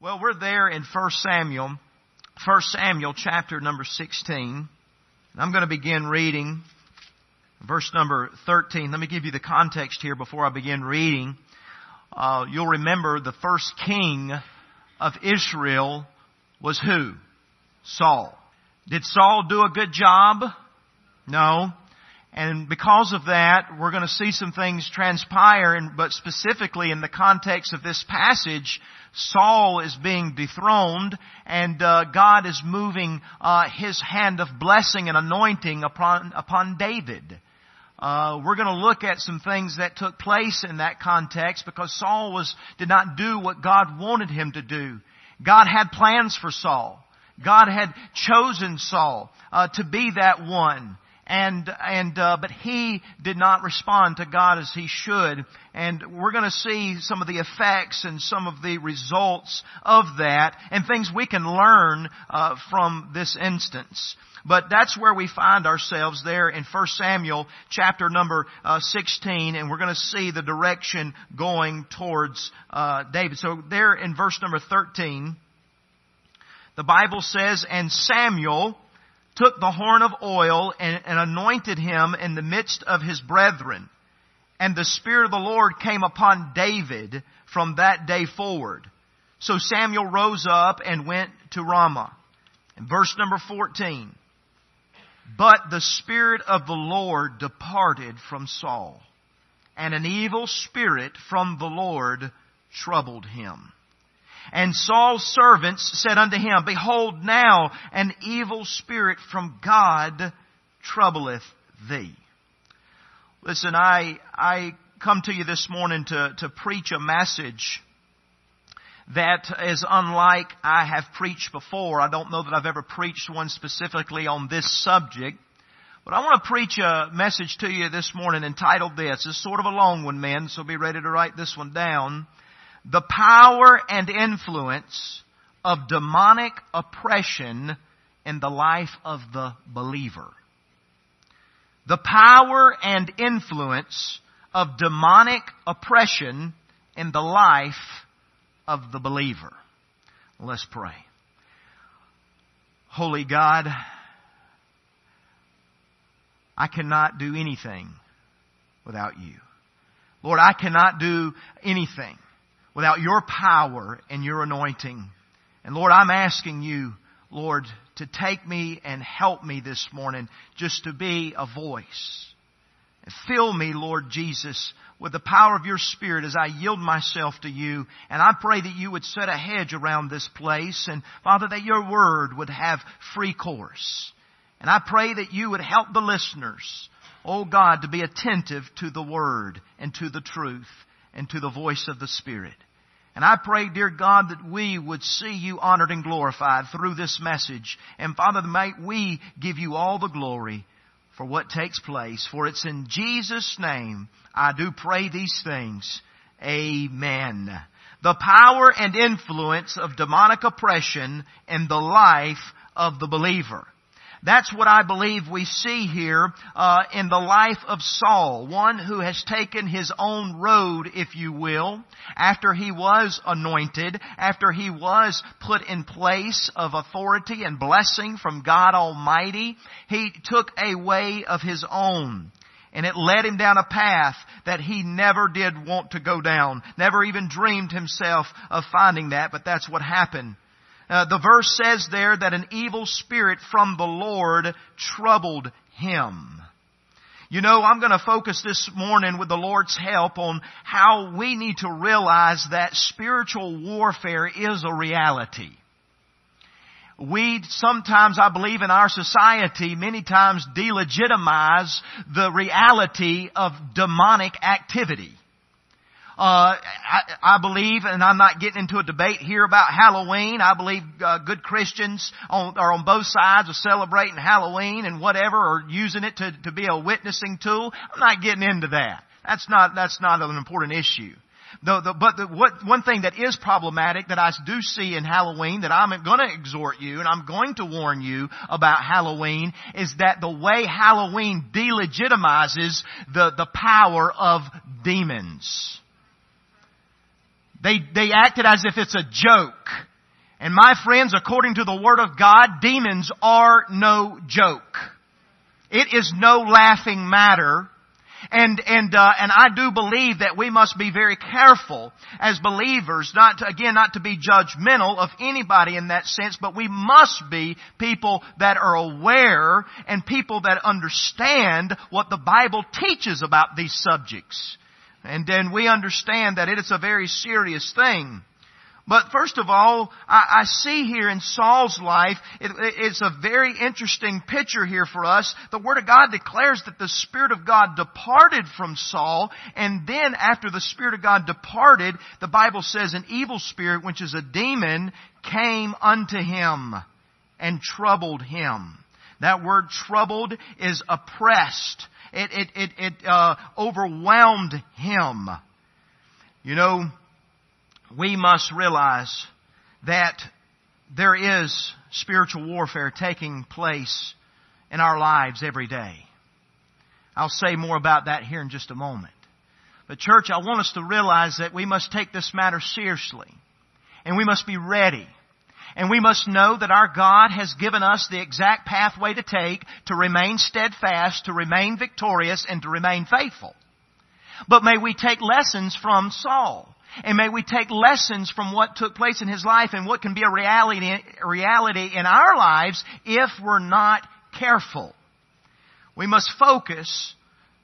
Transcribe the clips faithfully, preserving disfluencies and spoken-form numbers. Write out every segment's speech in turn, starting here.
Well, we're there in First Samuel, First Samuel chapter number sixteen. I'm going to begin reading verse number thirteen. Let me give you the context here before I begin reading. Uh, you'll remember the first king of Israel was who? Saul. Did Saul do a good job? No. And because of that, we're going to see some things transpire, and, but specifically in the context of this passage, Saul is being dethroned, and uh, God is moving uh, His hand of blessing and anointing upon upon David. Uh, we're going to look at some things that took place in that context, because Saul was did not do what God wanted him to do. God had plans for Saul. God had chosen Saul uh, to be that one. And, and, uh, but he did not respond to God as he should. And we're going to see some of the effects and some of the results of that and things we can learn, uh, from this instance. But that's where we find ourselves there in First Samuel chapter number uh, sixteen, and we're going to see the direction going towards, uh, David. So there in verse number thirteen, the Bible says, "And Samuel took the horn of oil and, and anointed him in the midst of his brethren. And the Spirit of the Lord came upon David from that day forward. So Samuel rose up and went to Ramah." In verse number fourteen, "But the Spirit of the Lord departed from Saul, and an evil spirit from the Lord troubled him. And Saul's servants said unto him, Behold, now an evil spirit from God troubleth thee." Listen, I I come to you this morning to, to preach a message that is unlike I have preached before. I don't know that I've ever preached one specifically on this subject. But I want to preach a message to you this morning entitled this. It's sort of a long one, men, so be ready to write this one down. The power and influence of demonic oppression in the life of the believer. The power and influence of demonic oppression in the life of the believer. Let's pray. Holy God, I cannot do anything without you. Lord, I cannot do anything without your power and your anointing. And Lord, I'm asking you, Lord, to take me and help me this morning just to be a voice. And fill me, Lord Jesus, with the power of your Spirit as I yield myself to you. And I pray that you would set a hedge around this place. And Father, that your word would have free course. And I pray that you would help the listeners, oh God, to be attentive to the word and to the truth and to the voice of the Spirit. And I pray, dear God, that we would see you honored and glorified through this message. And Father, might we give you all the glory for what takes place. For it's in Jesus' name I do pray these things. Amen. The power and influence of demonic oppression in the life of the believer. That's what I believe we see here uh, in the life of Saul, one who has taken his own road, if you will, after he was anointed, after he was put in place of authority and blessing from God Almighty. He took a way of his own, and it led him down a path that he never did want to go down, never even dreamed himself of finding that, but that's what happened. Uh, the verse says there that an evil spirit from the Lord troubled him. You know, I'm going to focus this morning with the Lord's help on how we need to realize that spiritual warfare is a reality. We sometimes, I believe in our society, many times delegitimize the reality of demonic activity. Uh, I, I believe, and I'm not getting into a debate here about Halloween. I believe uh, good Christians on, are on both sides of celebrating Halloween and whatever, or using it to, to be a witnessing tool. I'm not getting into that. That's not that's not an important issue. The, the, but the, what, one thing that is problematic that I do see in Halloween, that I'm going to exhort you and I'm going to warn you about Halloween, is that the way Halloween delegitimizes the, the power of demons. They, they acted as if it's a joke. And my friends, according to the Word of God, demons are no joke. It is no laughing matter. And, and, uh, and I do believe that we must be very careful as believers, not to, again, not to be judgmental of anybody in that sense, but we must be people that are aware and people that understand what the Bible teaches about these subjects. And then we understand that it is a very serious thing. But first of all, I, I see here in Saul's life, it, it's a very interesting picture here for us. The Word of God declares that the Spirit of God departed from Saul, and then after the Spirit of God departed, the Bible says an evil spirit, which is a demon, came unto him and troubled him. That word troubled is oppressed. It, it, it, it uh, overwhelmed him. You know, we must realize that there is spiritual warfare taking place in our lives every day. I'll say more about that here in just a moment. But church, I want us to realize that we must take this matter seriously. And we must be ready. And we must know that our God has given us the exact pathway to take to remain steadfast, to remain victorious, and to remain faithful. But may we take lessons from Saul. And may we take lessons from what took place in his life and what can be a reality, a reality in our lives if we're not careful. We must focus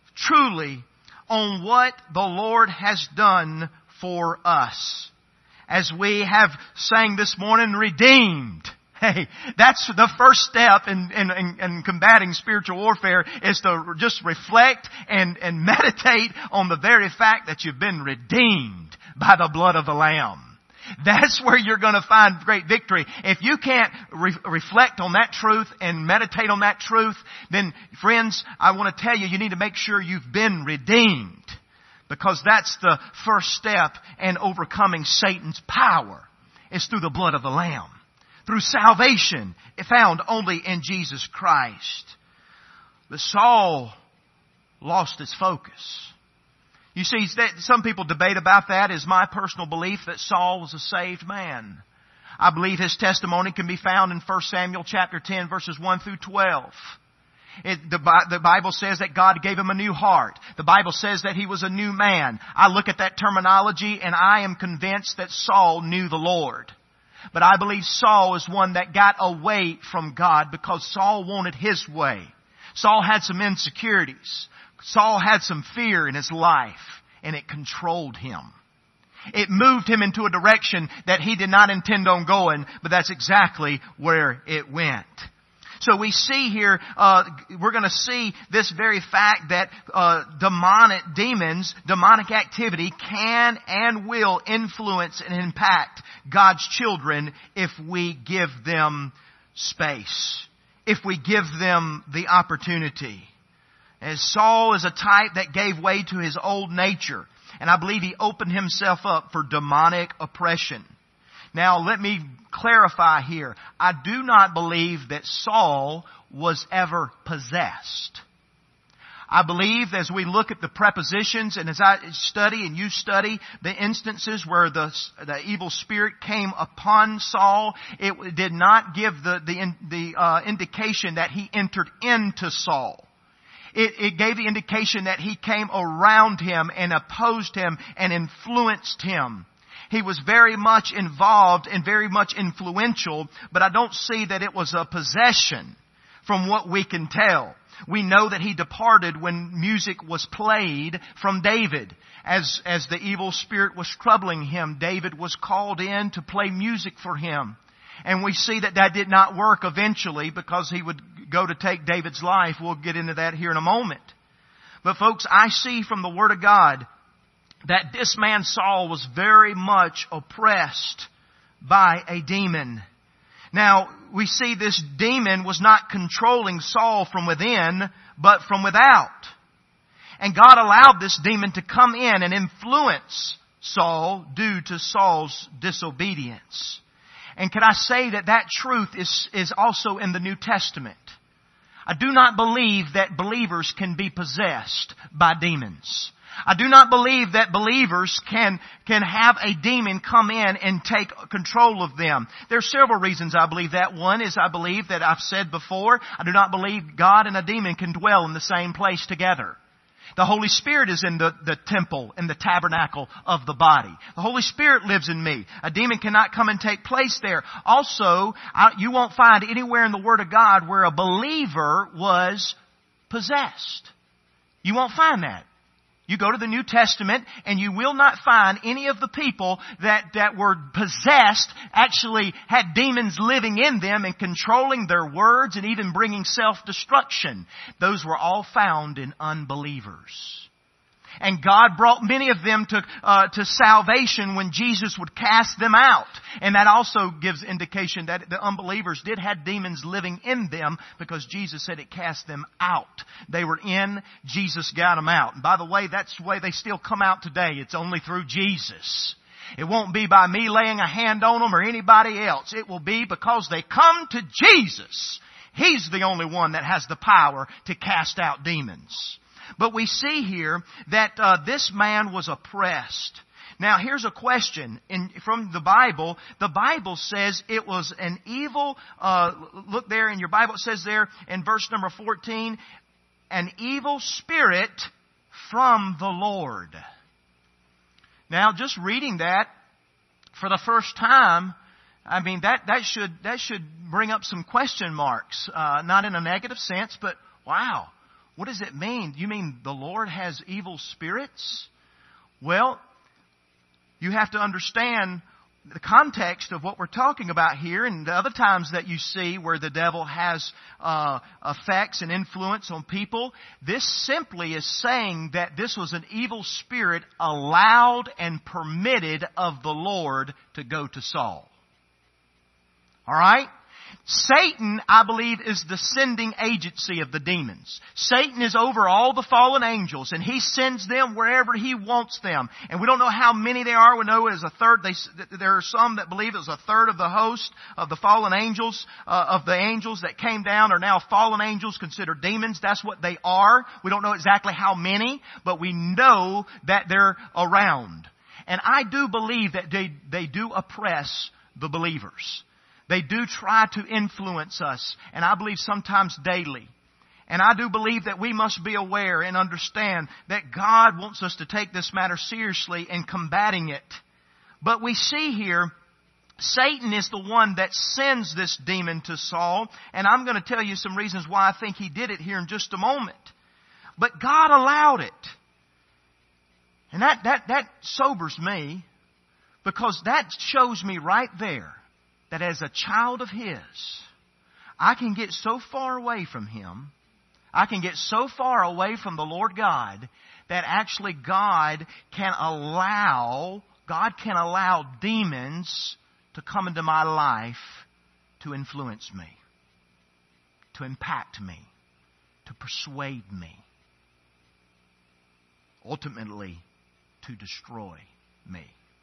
truly on what the Lord has done for us. As we have sang this morning, redeemed. Hey, that's the first step in, in, in, in combating spiritual warfare, is to just reflect and, and meditate on the very fact that you've been redeemed by the blood of the Lamb. That's where you're going to find great victory. If you can't re- reflect on that truth and meditate on that truth, then friends, I want to tell you, you need to make sure you've been redeemed. Because that's the first step in overcoming Satan's power. It's through the blood of the Lamb. Through salvation found only in Jesus Christ. But Saul lost his focus. You see, some people debate about that. Is my personal belief that Saul was a saved man. I believe his testimony can be found in First Samuel chapter ten, verses one through twelve. It, the, the Bible says that God gave him a new heart. The Bible says that he was a new man. I look at that terminology and I am convinced that Saul knew the Lord. But I believe Saul is one that got away from God because Saul wanted his way. Saul had some insecurities. Saul had some fear in his life, and it controlled him. It moved him into a direction that he did not intend on going, but that's exactly where it went. So we see here, uh, we're going to see this very fact that uh, demonic demons, demonic activity can and will influence and impact God's children if we give them space, if we give them the opportunity. As Saul is a type that gave way to his old nature, and I believe he opened himself up for demonic oppression. Now, let me clarify here. I do not believe that Saul was ever possessed. I believe as we look at the prepositions and as I study and you study the instances where the, the evil spirit came upon Saul, it did not give the, the, the uh, indication that he entered into Saul. It, it gave the indication that he came around him and opposed him and influenced him. He was very much involved and very much influential, but I don't see that it was a possession from what we can tell. We know that he departed when music was played from David. As, as the evil spirit was troubling him, David was called in to play music for him. And we see that that did not work eventually because he would go to take David's life. We'll get into that here in a moment. But folks, I see from the Word of God that this man Saul was very much oppressed by a demon. Now, we see this demon was not controlling Saul from within, but from without. And God allowed this demon to come in and influence Saul due to Saul's disobedience. And can I say that that truth is, is also in the New Testament? I do not believe that believers can be possessed by demons. I do not believe that believers can, can have a demon come in and take control of them. There are several reasons I believe that. One is I believe that I've said before, I do not believe God and a demon can dwell in the same place together. The Holy Spirit is in the, the temple, in the tabernacle of the body. The Holy Spirit lives in me. A demon cannot come and take place there. Also, I, you won't find anywhere in the Word of God where a believer was possessed. You won't find that. You go to the New Testament and you will not find any of the people that, that were possessed actually had demons living in them and controlling their words and even bringing self-destruction. Those were all found in unbelievers. And God brought many of them to, uh, to salvation when Jesus would cast them out. And that also gives indication that the unbelievers did have demons living in them because Jesus said it cast them out. They were in, Jesus got them out. And by the way, that's the way they still come out today. It's only through Jesus. It won't be by me laying a hand on them or anybody else. It will be because they come to Jesus. He's the only one that has the power to cast out demons. But we see here that uh, this man was oppressed. Now here's a question in, from the Bible. The Bible says it was an evil, uh, look there in your Bible, it says there in verse number fourteen, an evil spirit from the Lord. Now just reading that for the first time, I mean that, that should, that should bring up some question marks. Uh, not in a negative sense, but wow. What does it mean? You mean the Lord has evil spirits? Well, you have to understand the context of what we're talking about here and the other times that you see where the devil has uh, effects and influence on people. This simply is saying that this was an evil spirit allowed and permitted of the Lord to go to Saul. All right? Satan, I believe, is the sending agency of the demons. Satan is over all the fallen angels, and he sends them wherever he wants them. And we don't know how many there are. We know it is a third. They, there are some that believe it was a third of the host of the fallen angels, uh, of the angels that came down are now fallen angels considered demons. That's what they are. We don't know exactly how many, but we know that they're around. And I do believe that they, they do oppress the believers. They do try to influence us, and I believe sometimes daily. And I do believe that we must be aware and understand that God wants us to take this matter seriously in combating it. But we see here, Satan is the one that sends this demon to Saul, and I'm going to tell you some reasons why I think he did it here in just a moment. But God allowed it. And that, that, that sobers me, because that shows me right there that as a child of His, I can get so far away from Him, I can get so far away from the Lord God, that actually God can allow, God can allow demons to come into my life to influence me, to impact me, to persuade me, ultimately to destroy me.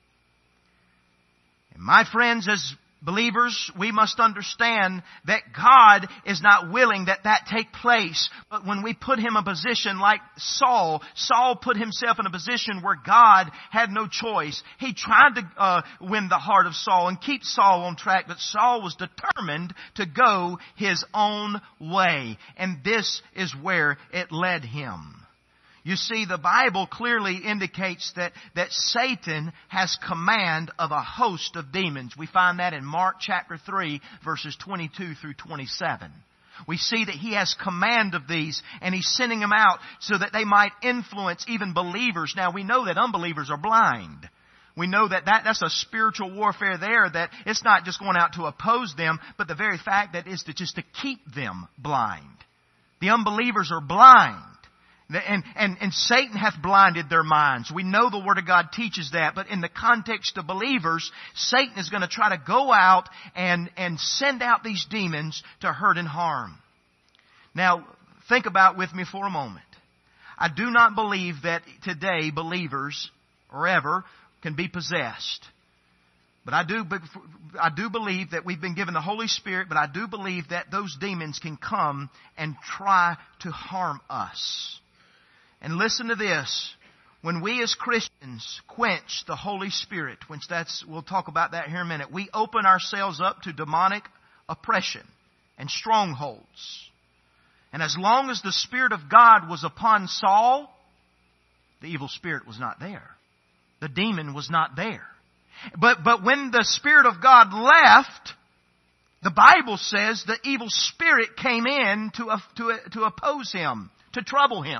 And my friends, as believers, we must understand that God is not willing that that take place. But when we put Him in a position like Saul, Saul put himself in a position where God had no choice. He tried to uh, win the heart of Saul and keep Saul on track, but Saul was determined to go his own way. And this is where it led him. You see, the Bible clearly indicates that, that Satan has command of a host of demons. We find that in Mark chapter three, verses twenty-two through twenty-seven. We see that he has command of these, and he's sending them out so that they might influence even believers. Now, we know that unbelievers are blind. We know that, that that's a spiritual warfare there, that it's not just going out to oppose them, but the very fact that is to just to keep them blind. The unbelievers are blind. And, and, and Satan hath blinded their minds. We know the Word of God teaches that. But in the context of believers, Satan is going to try to go out and, and send out these demons to hurt and harm. Now, think about with me for a moment. I do not believe that today believers, or ever, can be possessed. But I do, I do believe that we've been given the Holy Spirit, but I do believe that those demons can come and try to harm us. And listen to this. when we as Christians quench the Holy Spirit, which that's, we'll talk about that here in a minute, we open ourselves up to demonic oppression and strongholds. And as long as the Spirit of God was upon Saul, the evil spirit was not there. The demon was not there. But, but when the Spirit of God left, the Bible says the evil spirit came in to, to, to oppose him, to trouble him.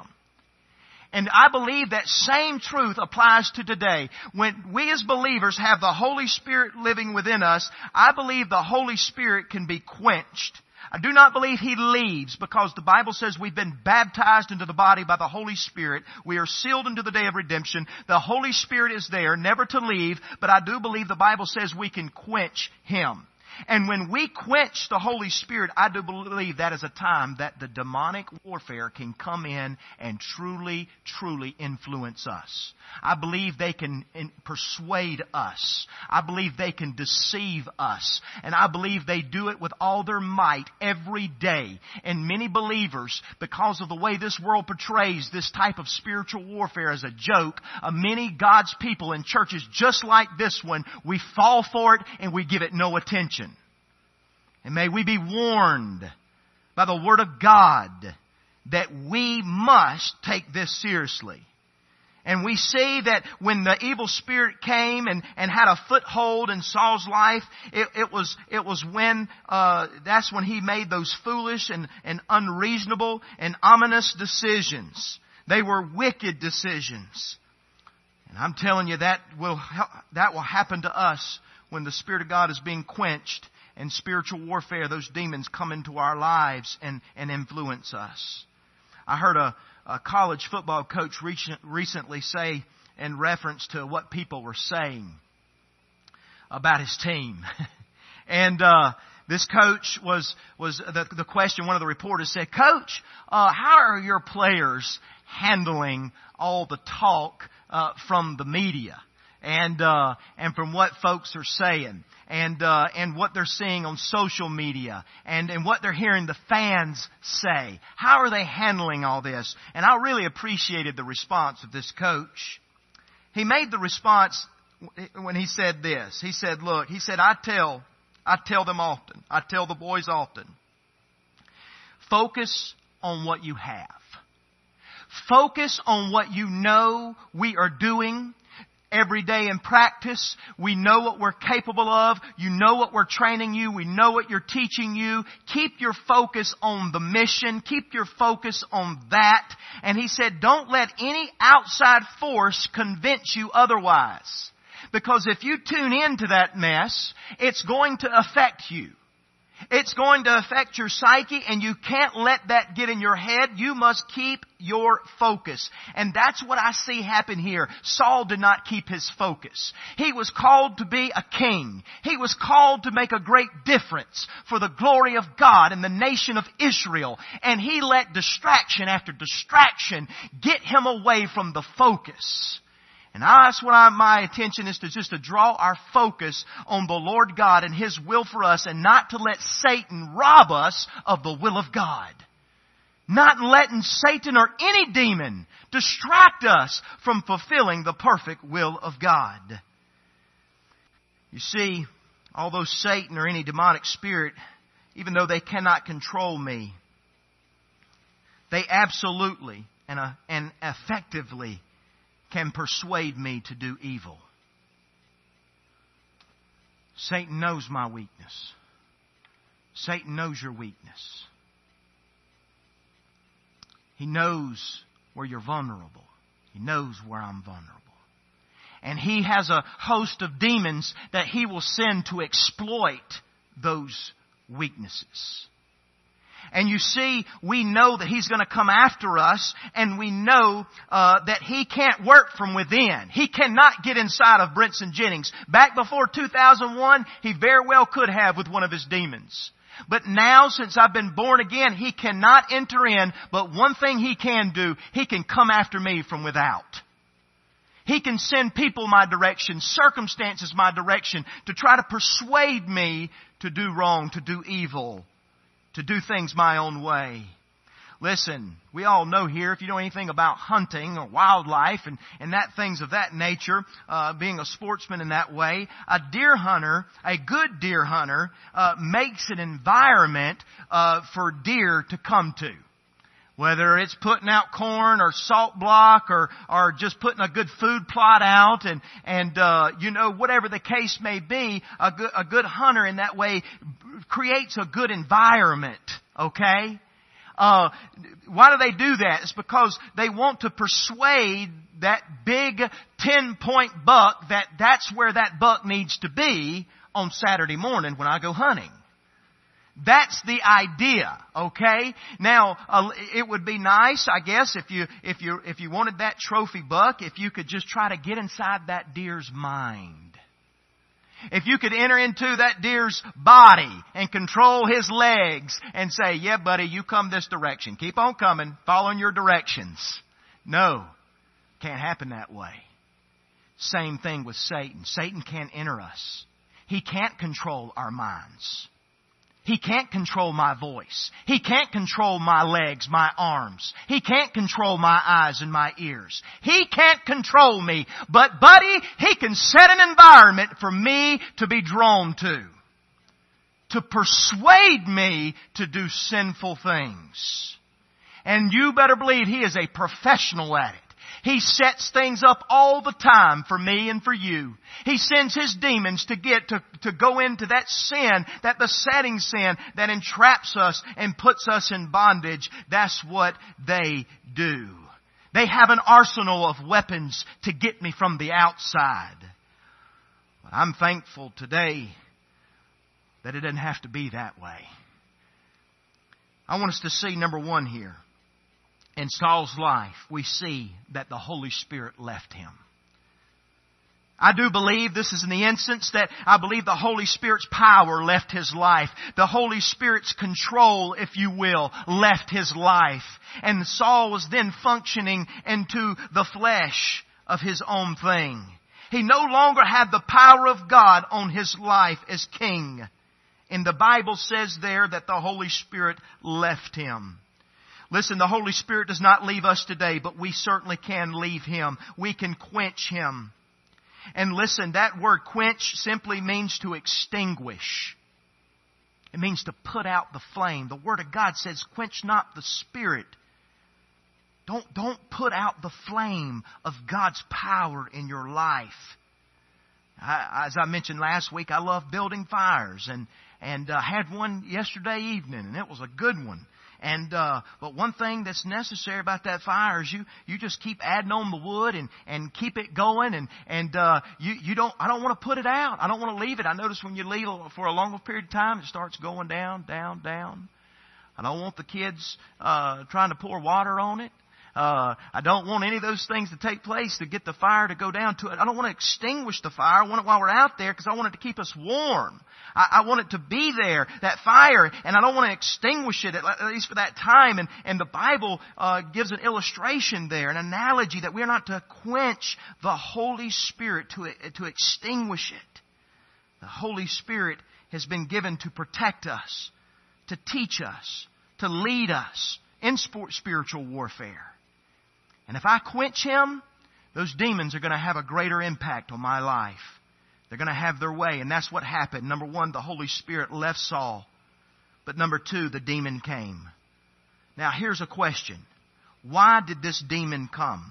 And I believe that same truth applies to today. When we as believers have the Holy Spirit living within us, I believe the Holy Spirit can be quenched. I do not believe He leaves, because the Bible says we've been baptized into the body by the Holy Spirit. We are sealed into the day of redemption. The Holy Spirit is there, never to leave, but I do believe the Bible says we can quench Him. And when we quench the Holy Spirit, I do believe that is a time that the demonic warfare can come in and truly, truly influence us. I believe they can persuade us. I believe they can deceive us. And I believe they do it with all their might every day. And many believers, because of the way this world portrays this type of spiritual warfare as a joke, uh, many God's people in churches just like this one, we fall for it and we give it no attention. And may we be warned by the Word of God that we must take this seriously. And we see that when the evil spirit came and, and had a foothold in Saul's life, it, it was it was when uh, that's when he made those foolish and, and unreasonable and ominous decisions. They were wicked decisions. And I'm telling you, that will that will happen to us when the Spirit of God is being quenched. And spiritual warfare, those demons come into our lives and, and influence us. I heard a, a college football coach recent, recently say in reference to what people were saying about his team. and uh, this coach was, was the, the question, one of the reporters said, Coach, uh, how are your players handling all the talk uh, from the media? And, uh, and from what folks are saying, and, uh, and what they're seeing on social media, and, and what they're hearing the fans say. How are they handling all this? And I really appreciated the response of this coach. He made the response when he said this. He said, look, he said, I tell, I tell them often, I tell the boys often, focus on what you have. Focus on what you know we are doing. Every day in practice, we know what we're capable of. You know what we're training you. We know what you're teaching you. Keep your focus on the mission. Keep your focus on that. And he said, don't let any outside force convince you otherwise. Because if you tune into that mess, it's going to affect you. It's going to affect your psyche, and you can't let that get in your head. You must keep your focus. And that's what I see happen here. Saul did not keep his focus. He was called to be a king. He was called to make a great difference for the glory of God and the nation of Israel. And he let distraction after distraction get him away from the focus. And that's what I, my attention is to, just to draw our focus on the Lord God and His will for us, and not to let Satan rob us of the will of God. Not letting Satan or any demon distract us from fulfilling the perfect will of God. You see, although Satan or any demonic spirit, even though they cannot control me, they absolutely and, uh, and effectively can persuade me to do evil. Satan knows my weakness. Satan knows your weakness. He knows where you're vulnerable. He knows where I'm vulnerable. And he has a host of demons that he will send to exploit those weaknesses. And you see, we know that he's going to come after us, and we know uh, that he can't work from within. He cannot get inside of Brinson Jennings. Back before two thousand one, he very well could have with one of his demons. But now, since I've been born again, he cannot enter in. But one thing he can do, he can come after me from without. He can send people my direction, circumstances my direction, to try to persuade me to do wrong, to do evil, to do things my own way. Listen, we all know here, if you know anything about hunting or wildlife and, and that things of that nature, uh, being a sportsman in that way, a deer hunter, a good deer hunter, uh, makes an environment, uh, for deer to come to. Whether it's putting out corn or salt block or, or just putting a good food plot out and, and, uh, you know, whatever the case may be, a good, a good hunter in that way creates a good environment, okay? Uh, why do they do that? It's because they want to persuade that big ten-point buck that that's where that buck needs to be on Saturday morning when I go hunting. That's the idea, okay? Now, uh, it would be nice, I guess, if you, if you, if you wanted that trophy buck, if you could just try to get inside that deer's mind. If you could enter into that deer's body and control his legs and say, yeah, buddy, you come this direction. Keep on coming, following your directions. No, can't happen that way. Same thing with Satan. Satan can't enter us. He can't control our minds. He can't control my voice. He can't control my legs, my arms. He can't control my eyes and my ears. He can't control me. But, buddy, he can set an environment for me to be drawn to. To persuade me to do sinful things. And you better believe he is a professional at it. He sets things up all the time for me and for you. He sends his demons to get, to, to go into that sin, that besetting sin that entraps us and puts us in bondage. That's what they do. They have an arsenal of weapons to get me from the outside. But I'm thankful today that it doesn't have to be that way. I want us to see number one here. In Saul's life, we see that the Holy Spirit left him. I do believe this is in the instance that I believe the Holy Spirit's power left his life. The Holy Spirit's control, if you will, left his life. And Saul was then functioning into the flesh of his own thing. He no longer had the power of God on his life as king. And the Bible says there that the Holy Spirit left him. Listen, the Holy Spirit does not leave us today, but we certainly can leave Him. We can quench Him. And listen, that word quench simply means to extinguish. It means to put out the flame. The Word of God says, quench not the Spirit. Don't, don't put out the flame of God's power in your life. I, as I mentioned last week, I love building fires, and, and uh, had one yesterday evening, and it was a good one. And, uh, but one thing that's necessary about that fire is you, you just keep adding on the wood and, and keep it going and, and, uh, you, you don't, I don't want to put it out. I don't want to leave it. I notice when you leave for a longer period of time, it starts going down, down, down. I don't want the kids, uh, trying to pour water on it. Uh, I don't want any of those things to take place to get the fire to go down to it. I don't want to extinguish the fire. I want it while we're out there because I want it to keep us warm. I, I want it to be there, that fire, and I don't want to extinguish it, at, at least for that time. And, and the Bible uh, gives an illustration there, an analogy that we're not to quench the Holy Spirit, to, to extinguish it. The Holy Spirit has been given to protect us, to teach us, to lead us in spiritual warfare. And if I quench Him, those demons are going to have a greater impact on my life. They're going to have their way. And that's what happened. Number one, the Holy Spirit left Saul. But number two, the demon came. Now here's a question. Why did this demon come?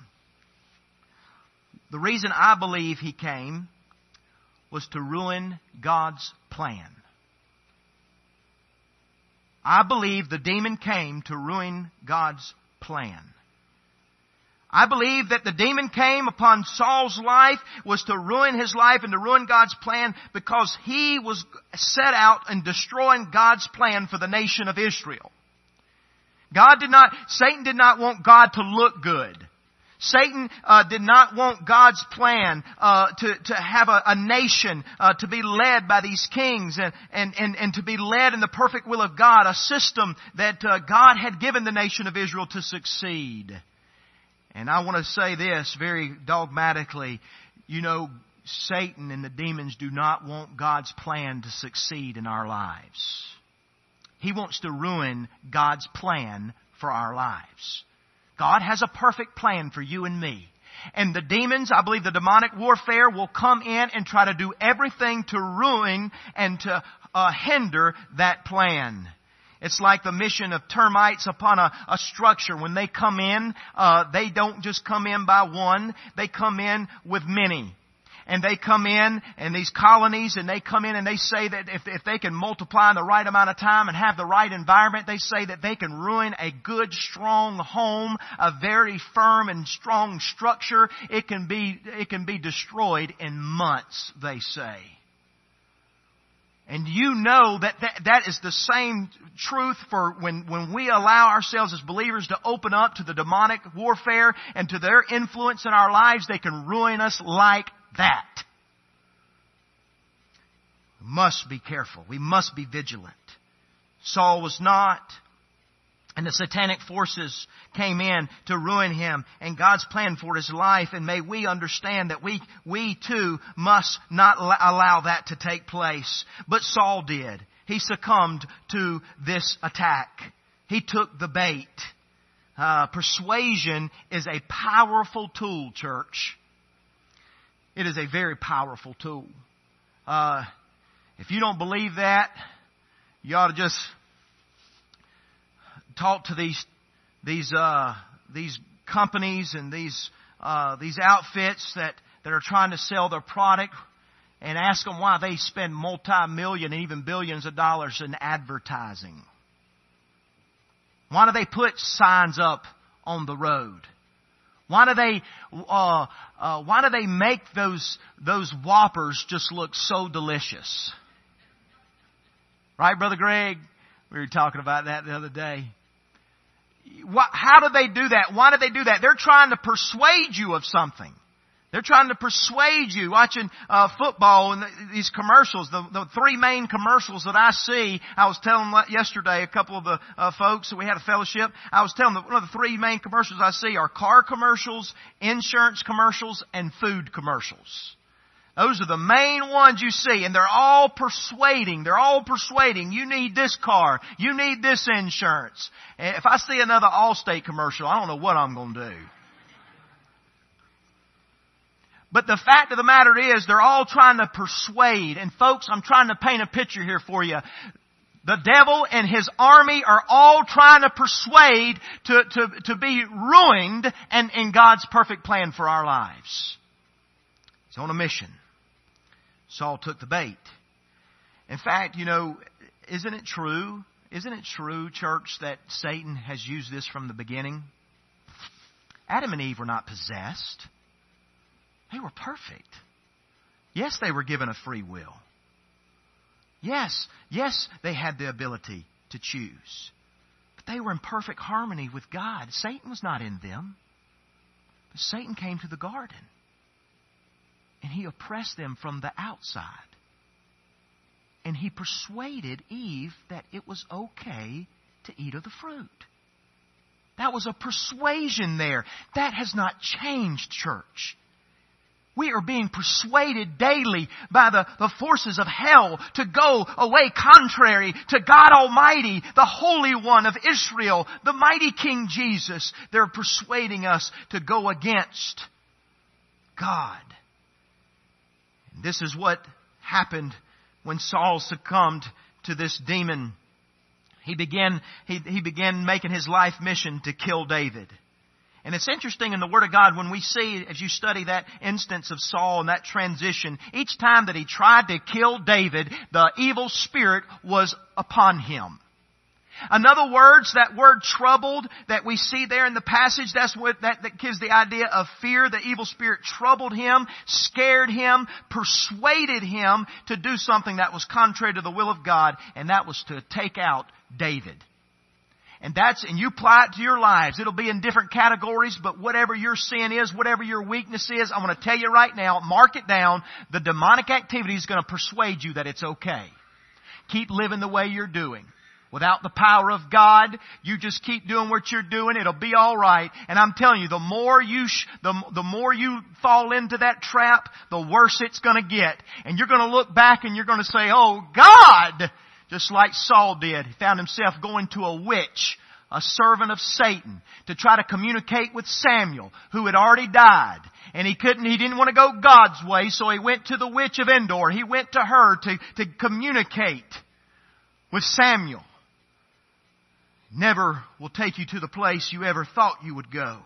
The reason I believe he came was to ruin God's plan. I believe the demon came to ruin God's plan. I believe that the demon came upon Saul's life was to ruin his life and to ruin God's plan because he was set out in destroying God's plan for the nation of Israel. God did not, Satan did not want God to look good. Satan uh, did not want God's plan uh, to, to have a, a nation uh, to be led by these kings and, and, and, and to be led in the perfect will of God, a system that uh, God had given the nation of Israel to succeed. And I want to say this very dogmatically. You know, Satan and the demons do not want God's plan to succeed in our lives. He wants to ruin God's plan for our lives. God has a perfect plan for you and me. And the demons, I believe the demonic warfare will come in and try to do everything to ruin and to uh, hinder that plan. It's like the mission of termites upon a, a structure. When they come in, uh, they don't just come in by one. They come in with many. And they come in, and these colonies, and they come in and they say that if, if they can multiply in the right amount of time and have the right environment, they say that they can ruin a good, strong home, a very firm and strong structure. It can be, it can be destroyed in months, they say. And you know that, that that is the same truth for when, when we allow ourselves as believers to open up to the demonic warfare and to their influence in our lives. They can ruin us like that. We must be careful. We must be vigilant. Saul was not. And the satanic forces came in to ruin him and God's plan for his life. And may we understand that we, we too must not allow that to take place. But Saul did. He succumbed to this attack. He took the bait. Uh, persuasion is a powerful tool, church. It is a very powerful tool. Uh, if you don't believe that, you ought to just talk to these these uh, these companies and these uh, these outfits that, that are trying to sell their product, and ask them why they spend multi-million and even billions of dollars in advertising. Why do they put signs up on the road? Why do they uh, uh, why do they make those those Whoppers just look so delicious? Right, Brother Greg? We were talking about that the other day. What, how do they do that? Why do they do that? They're trying to persuade you of something. They're trying to persuade you. Watching uh, football and the, these commercials, the, the three main commercials that I see, I was telling yesterday a couple of the uh, folks that we had a fellowship, I was telling them one of the three main commercials I see are car commercials, insurance commercials, and food commercials. Those are the main ones you see, and they're all persuading. They're all persuading. You need this car. You need this insurance. And if I see another Allstate commercial, I don't know what I'm going to do. But the fact of the matter is, they're all trying to persuade. And folks, I'm trying to paint a picture here for you. The devil and his army are all trying to persuade to, to, to be ruined and in God's perfect plan for our lives. He's on a mission. Saul took the bait. In fact, you know, isn't it true? Isn't it true, church, that Satan has used this from the beginning? Adam and Eve were not possessed. They were perfect. Yes, they were given a free will. Yes, yes, they had the ability to choose. But they were in perfect harmony with God. Satan was not in them. But Satan came to the garden. And he oppressed them from the outside. And he persuaded Eve that it was okay to eat of the fruit. That was a persuasion there. That has not changed, church. We are being persuaded daily by the, the forces of hell to go away contrary to God Almighty, the Holy One of Israel, the mighty King Jesus. They're persuading us to go against God. And this is what happened when Saul succumbed to this demon. He began, he, he began making his life mission to kill David. And it's interesting in the Word of God when we see, as you study that instance of Saul and that transition, each time that he tried to kill David, the evil spirit was upon him. In other words, that word troubled that we see there in the passage, that's what that, that gives the idea of fear. The evil spirit troubled him, scared him, persuaded him to do something that was contrary to the will of God, and that was to take out David. And that's, and you apply it to your lives. It'll be in different categories, but whatever your sin is, whatever your weakness is, I want to tell you right now, mark it down. The demonic activity is going to persuade you that it's okay. Keep living the way you're doing. Without the power of God, you just keep doing what you're doing. It'll be all right. And I'm telling you, the more you sh- the the more you fall into that trap, the worse it's going to get. And you're going to look back and you're going to say, "Oh God!" Just like Saul did. He found himself going to a witch, uh, a servant of Satan, to try to communicate with Samuel, who had already died. And he couldn't, he didn't want to go God's way, so he went to the witch of Endor. He went to her to, to communicate with Samuel. Never will take you to the place you ever thought you would go.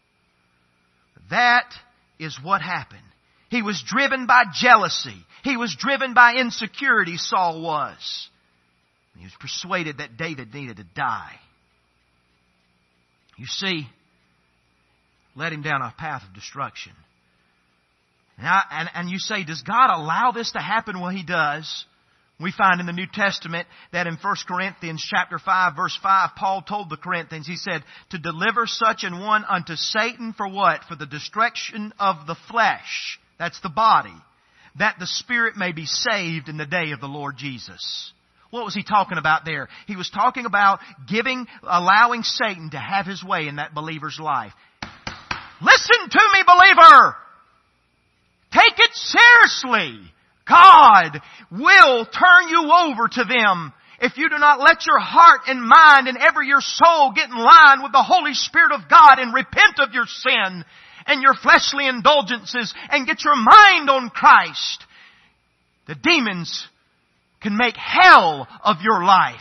That is what happened. He was driven by jealousy. He was driven by insecurity, Saul was. He was persuaded that David needed to die. You see, led him down a path of destruction. And, I, and, and you say, does God allow this to happen? Well, He does. We find in the New Testament that in First Corinthians chapter five, verse five, Paul told the Corinthians, he said, to deliver such an one unto Satan for what? For the destruction of the flesh. That's the body. That the spirit may be saved in the day of the Lord Jesus. What was he talking about there? He was talking about giving, allowing Satan to have his way in that believer's life. Listen to me, believer! Take it seriously! God will turn you over to them if you do not let your heart and mind and every your soul get in line with the Holy Spirit of God and repent of your sin and your fleshly indulgences and get your mind on Christ. The demons can make hell of your life.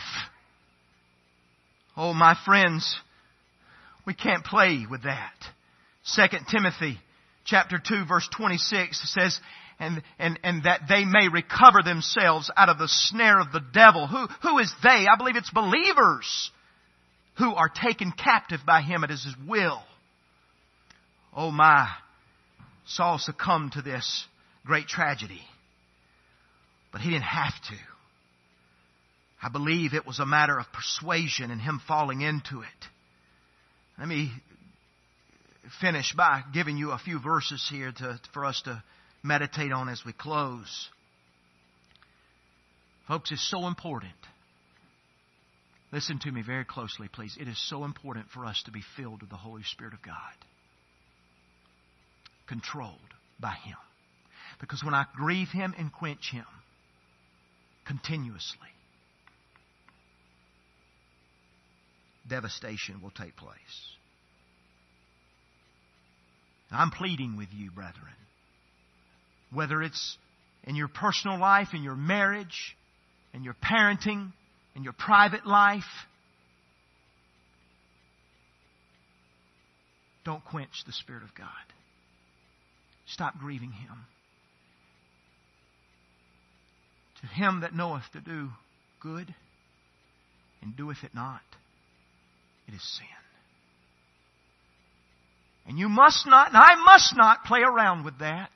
Oh, my friends, we can't play with that. Second Timothy chapter two verse twenty-six says, and, and, and that they may recover themselves out of the snare of the devil. Who, who is they? I believe it's believers who are taken captive by him at his will. Oh my, Saul succumbed to this great tragedy. But he didn't have to. I believe it was a matter of persuasion and him falling into it. Let me finish by giving you a few verses here to, for us to meditate on as we close. Folks, it's so important. Listen to me very closely, please. It is so important for us to be filled with the Holy Spirit of God. Controlled by Him. Because when I grieve Him and quench Him continuously, devastation will take place. I'm pleading with you, brethren. Whether it's in your personal life, in your marriage, in your parenting, in your private life, don't quench the Spirit of God. Stop grieving Him. To him that knoweth to do good and doeth it not, it is sin. And you must not, and I must not play around with that.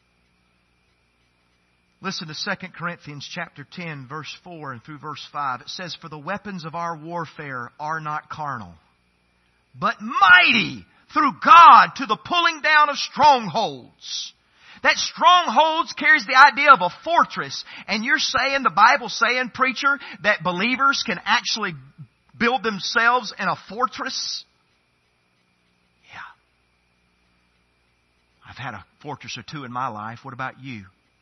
Listen to Second Corinthians chapter ten, verse four and through verse five. It says, for the weapons of our warfare are not carnal, but mighty through God to the pulling down of strongholds. That strongholds carries the idea of a fortress. And you're saying, the Bible's saying, preacher, that believers can actually build themselves in a fortress? Yeah. I've had a fortress or two in my life. What about you?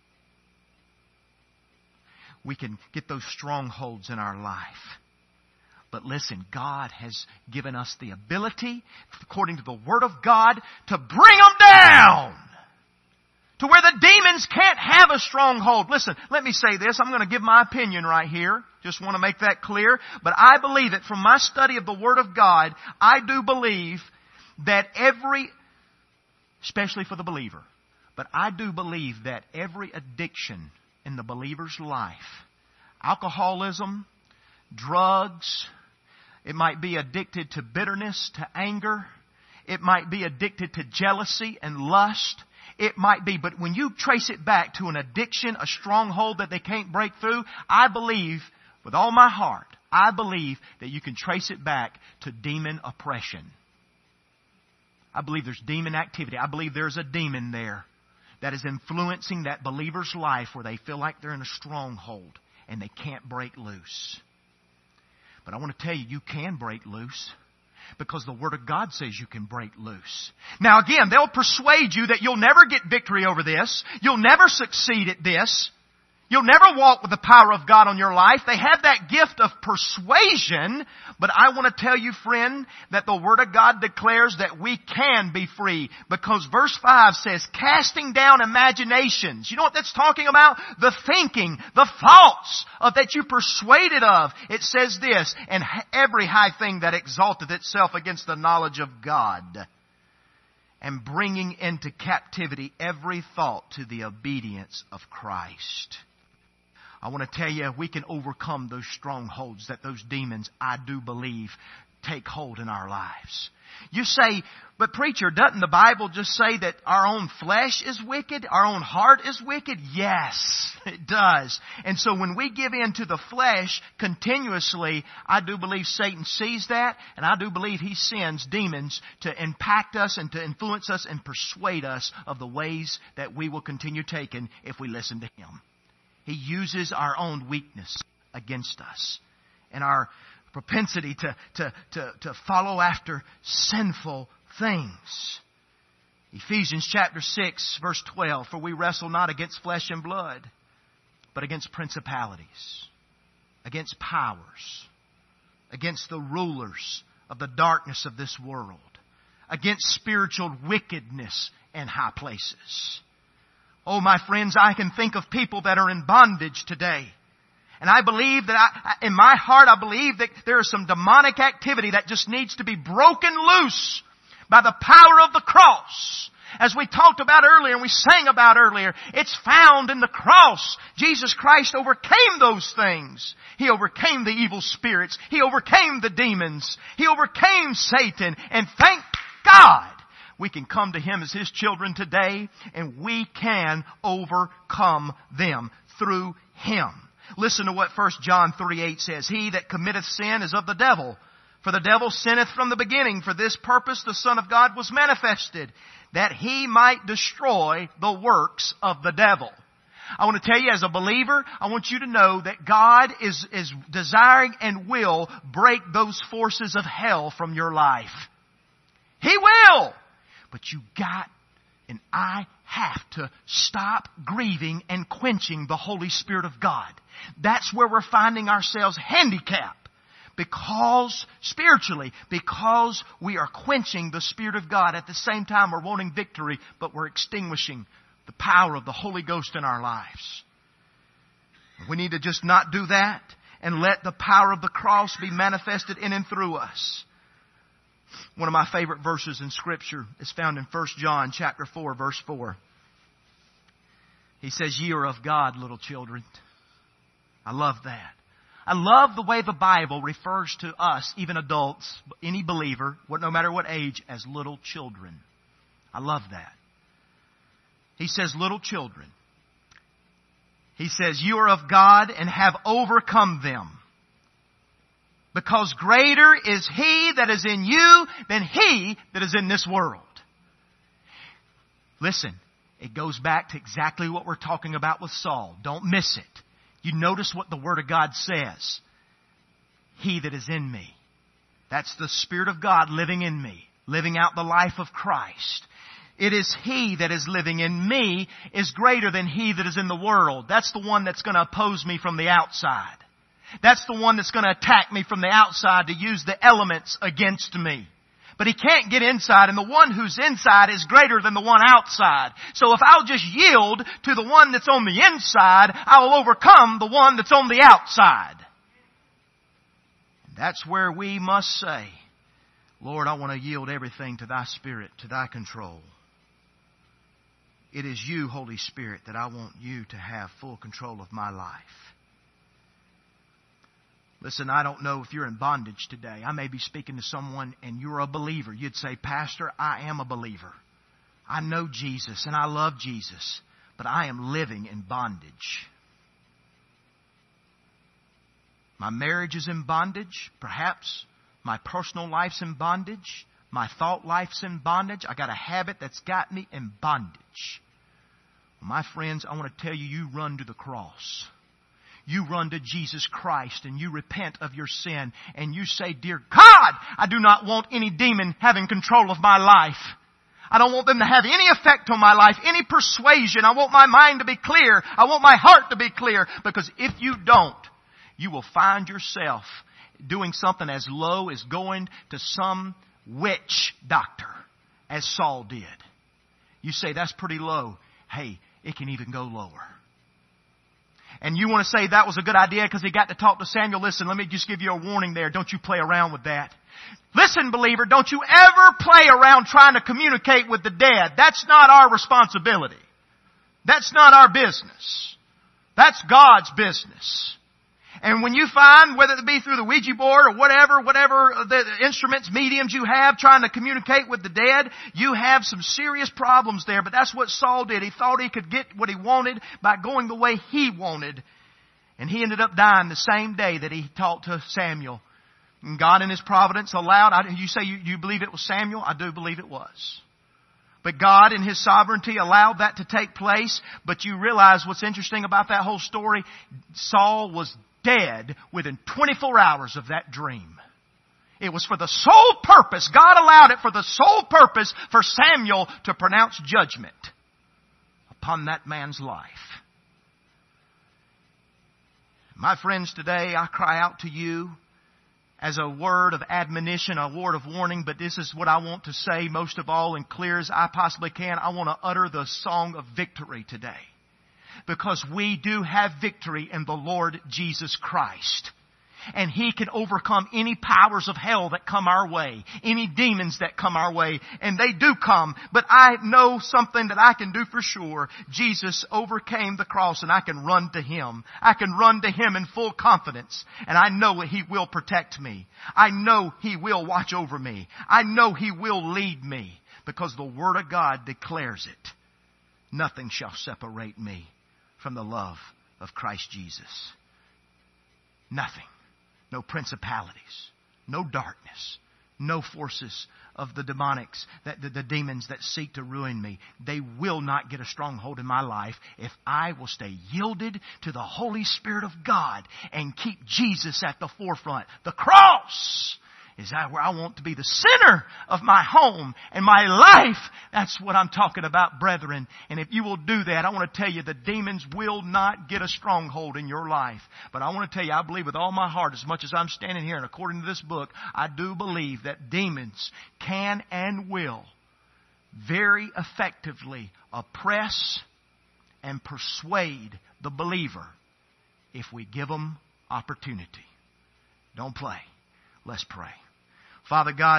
We can get those strongholds in our life. But listen, God has given us the ability, according to the Word of God, to bring them down. To where the demons can't have a stronghold. Listen, let me say this. I'm going to give my opinion right here. Just want to make that clear. But I believe that from my study of the Word of God, I do believe that every, especially for the believer, but I do believe that every addiction in the believer's life, alcoholism, drugs, it might be addicted to bitterness, to anger, it might be addicted to jealousy and lust. It might be, but when you trace it back to an addiction, a stronghold that they can't break through, I believe, with all my heart, I believe that you can trace it back to demon oppression. I believe there's demon activity. I believe there's a demon there that is influencing that believer's life where they feel like they're in a stronghold and they can't break loose. But I want to tell you, you can break loose. Because the Word of God says you can break loose. Now again, they'll persuade you that you'll never get victory over this. You'll never succeed at this. You'll never walk with the power of God on your life. They have that gift of persuasion. But I want to tell you, friend, that the Word of God declares that we can be free. Because verse five says, casting down imaginations. You know what that's talking about? The thinking, the thoughts of that you persuaded of. It says this, and every high thing that exalteth itself against the knowledge of God. And bringing into captivity every thought to the obedience of Christ. I want to tell you, we can overcome those strongholds that those demons, I do believe, take hold in our lives. You say, but preacher, doesn't the Bible just say that our own flesh is wicked? Our own heart is wicked? Yes, it does. And so when we give in to the flesh continuously, I do believe Satan sees that, and I do believe he sends demons to impact us and to influence us and persuade us of the ways that we will continue taking if we listen to him. He uses our own weakness against us and our propensity to, to, to, to follow after sinful things. Ephesians chapter six, verse twelve, for we wrestle not against flesh and blood, but against principalities, against powers, against the rulers of the darkness of this world, against spiritual wickedness in high places. Oh, my friends, I can think of people that are in bondage today. And I believe that I, in my heart, I believe that there is some demonic activity that just needs to be broken loose by the power of the cross. As we talked about earlier and we sang about earlier, it's found in the cross. Jesus Christ overcame those things. He overcame the evil spirits. He overcame the demons. He overcame Satan. And thank God we can come to Him as His children today, and we can overcome them through Him. Listen to what First John three eight says. He that committeth sin is of the devil. For the devil sinneth from the beginning. For this purpose the Son of God was manifested, that He might destroy the works of the devil. I want to tell you, as a believer, I want you to know that God is, is desiring and will break those forces of hell from your life. He will! But you got, and I have to stop grieving and quenching the Holy Spirit of God. That's where we're finding ourselves handicapped. Because, spiritually, because we are quenching the Spirit of God. At the same time, we're wanting victory, but we're extinguishing the power of the Holy Ghost in our lives. We need to just not do that and let the power of the cross be manifested in and through us. One of my favorite verses in Scripture is found in First John chapter four, verse four. He says, "Ye are of God, little children." I love that. I love the way the Bible refers to us, even adults, any believer, no matter what age, as little children. I love that. He says, little children. He says, "You are of God and have overcome them. Because greater is He that is in you than he that is in this world." Listen, it goes back to exactly what we're talking about with Saul. Don't miss it. You notice what the Word of God says. He that is in me. That's the Spirit of God living in me, living out the life of Christ. It is He that is living in me is greater than he that is in the world. That's the one that's going to oppose me from the outside. That's the one that's going to attack me from the outside to use the elements against me. But he can't get inside, and the one who's inside is greater than the one outside. So if I'll just yield to the one that's on the inside, I will overcome the one that's on the outside. And that's where we must say, Lord, I want to yield everything to Thy Spirit, to Thy control. It is You, Holy Spirit, that I want You to have full control of my life. Listen, I don't know if you're in bondage today. I may be speaking to someone and you're a believer. You'd say, "Pastor, I am a believer. I know Jesus and I love Jesus, but I am living in bondage. My marriage is in bondage. Perhaps my personal life's in bondage. My thought life's in bondage. I got a habit that's got me in bondage." Well, my friends, I want to tell you, you run to the cross. You run to Jesus Christ and you repent of your sin and you say, "Dear God, I do not want any demon having control of my life. I don't want them to have any effect on my life, any persuasion. I want my mind to be clear. I want my heart to be clear. Because if you don't, you will find yourself doing something as low as going to some witch doctor, as Saul did. You say, that's pretty low. Hey, it can even go lower. And you want to say that was a good idea because he got to talk to Samuel. Listen, let me just give you a warning there. Don't you play around with that. Listen, believer, don't you ever play around trying to communicate with the dead. That's not our responsibility. That's not our business. That's God's business. And when you find, whether it be through the Ouija board or whatever, whatever the instruments, mediums you have trying to communicate with the dead, you have some serious problems there. But that's what Saul did. He thought he could get what he wanted by going the way he wanted. And he ended up dying the same day that he talked to Samuel. And God in His providence allowed, you say you, you believe it was Samuel? I do believe it was. But God in His sovereignty allowed that to take place. But you realize what's interesting about that whole story? Saul was dead within twenty-four hours of that dream. It was for the sole purpose, God allowed it for the sole purpose for Samuel to pronounce judgment upon that man's life. My friends, today I cry out to you as a word of admonition, a word of warning, but this is what I want to say most of all, and clear as I possibly can. I want to utter the song of victory today. Because we do have victory in the Lord Jesus Christ. And He can overcome any powers of hell that come our way. Any demons that come our way. And they do come. But I know something that I can do for sure. Jesus overcame the cross and I can run to Him. I can run to Him in full confidence. And I know He will protect me. I know He will watch over me. I know He will lead me. Because the Word of God declares it. Nothing shall separate me from the love of Christ Jesus. Nothing. No principalities. No darkness. No forces of the demonics, that the, the demons that seek to ruin me. They will not get a stronghold in my life if I will stay yielded to the Holy Spirit of God and keep Jesus at the forefront. The cross is that where I want to be the center of my home and my life. That's what I'm talking about, brethren. And if you will do that, I want to tell you the demons will not get a stronghold in your life. But I want to tell you, I believe with all my heart, as much as I'm standing here and according to this book, I do believe that demons can and will very effectively oppress and persuade the believer if we give them opportunity. Don't play. Let's pray. Father God,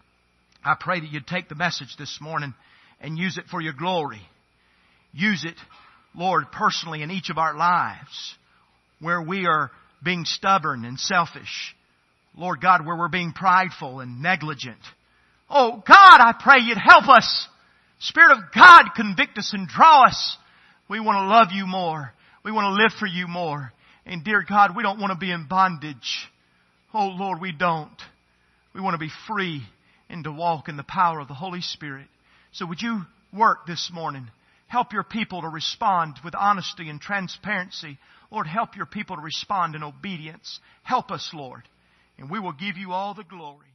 I pray that you'd take the message this morning and use it for your glory. Use it, Lord, personally in each of our lives where we are being stubborn and selfish. Lord God, where we're being prideful and negligent. Oh God, I pray you'd help us. Spirit of God, convict us and draw us. We want to love you more. We want to live for you more. And dear God, we don't want to be in bondage. Oh Lord, we don't. We want to be free and to walk in the power of the Holy Spirit. So would you work this morning? Help your people to respond with honesty and transparency. Lord, help your people to respond in obedience. Help us, Lord. And we will give you all the glory.